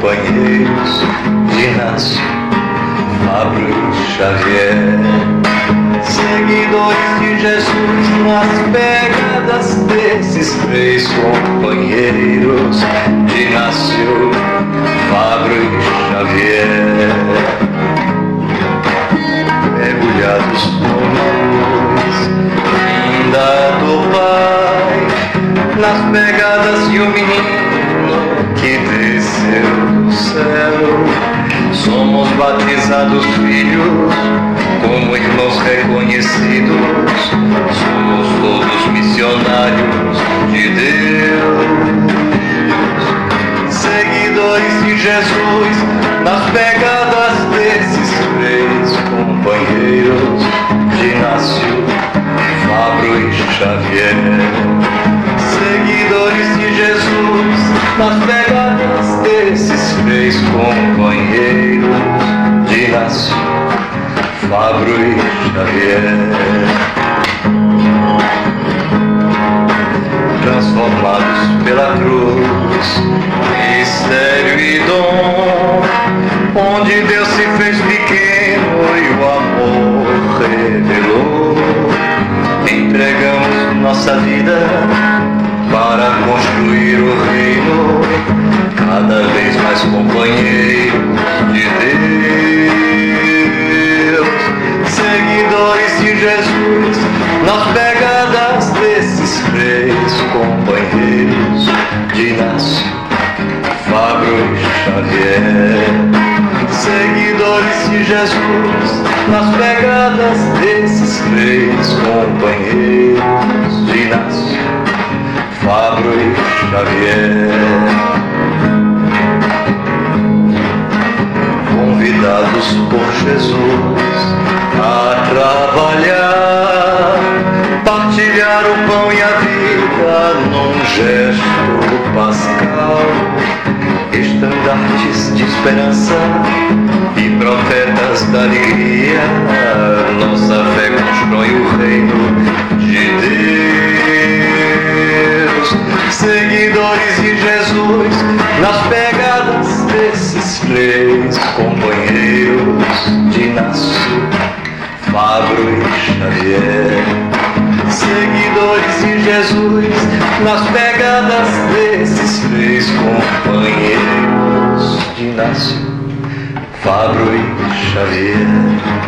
companheiros de Inácio, Fábio e Xavier. Seguidores de Jesus nas pegadas desses três companheiros de Inácio, Fábio e Xavier. Mergulhados numa luz vinda do Pai, nas pegadas de um menino que desceu do céu. Somos batizados filhos, como irmãos reconhecidos. Somos todos missionários de Deus, seguidores de Jesus nas pegadas desses três companheiros de Inácio, Fábio e Xavier. Seguidores de Jesus nas pegadas desses três companheiros de Inácio, Fábio e Xavier. Transformados pela cruz, mistério e dom, onde Deus se fez pequeno e o amor revelou. Entregamos nossa vida para construir o reino, cada vez mais companheiros de Deus. Seguidores de Jesus nas pegadas desses três companheiros de Inácio, Fábio e Xavier. Seguidores de Jesus nas pegadas desses três companheiros de Inácio, Fábio e Xavier. Convidados por Jesus a trabalhar, partilhar o pão e a vida num gesto pascal. Estandartes de esperança e profetas da alegria, nossa fé constrói o reino de Deus. Seguidores de Jesus nas pegadas desses três companheiros de Inácio, Fábio e Xavier. Seguidores de Jesus nas pegadas desses três companheiros de Inácio, Fábio e Xavier.